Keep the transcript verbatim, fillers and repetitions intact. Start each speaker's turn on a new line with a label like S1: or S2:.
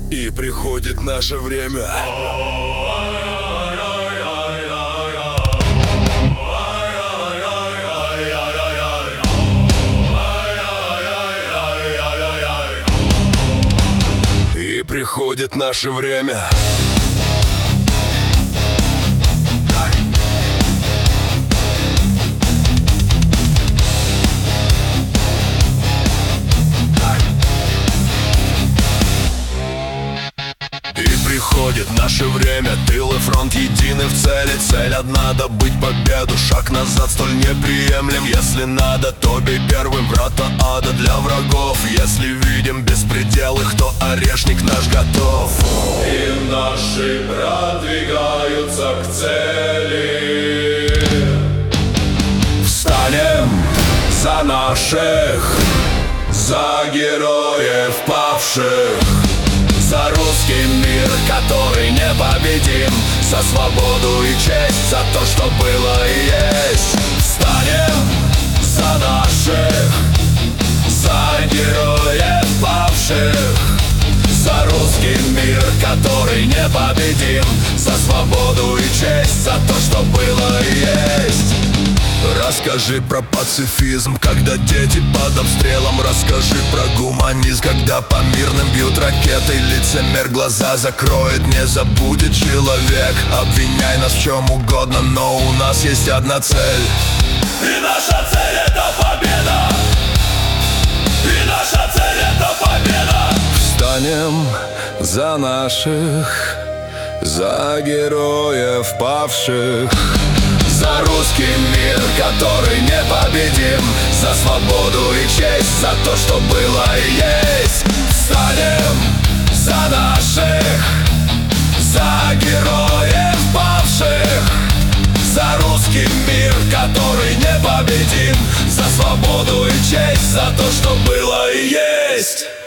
S1: И приходит наше время. И приходит наше время. Приходит наше время, тыл и фронт едины в цели. Цель одна — добыть победу, шаг назад столь неприемлем. Если надо, то бей первым, врата ада для врагов. Если видим беспредел их, то орешник наш готов.
S2: И наши продвигаются к цели.
S1: Встанем за наших, за героев павших, за русский мир, который непобедим, за свободу и честь, за то, что было и есть. Встанем за наших, за героев павших, за русский мир, который непобедим, за свободу и честь, за то, что было и есть. Расскажи про пацифизм, когда дети под обстрелом. Расскажи про гуманизм, когда по мирным бьют ракеты. Лицемер глаза закроет, не забудет человек. Обвиняй нас в чем угодно, но у нас есть одна цель.
S2: И наша цель — это победа. И наша цель — это победа.
S1: Встанем за наших, за героев павших, за русский мир, который непобедим, за свободу и честь, за то, что было и есть. Встанем за наших, за героев павших, за русский мир, который непобедим, за свободу и честь, за то, что было и есть.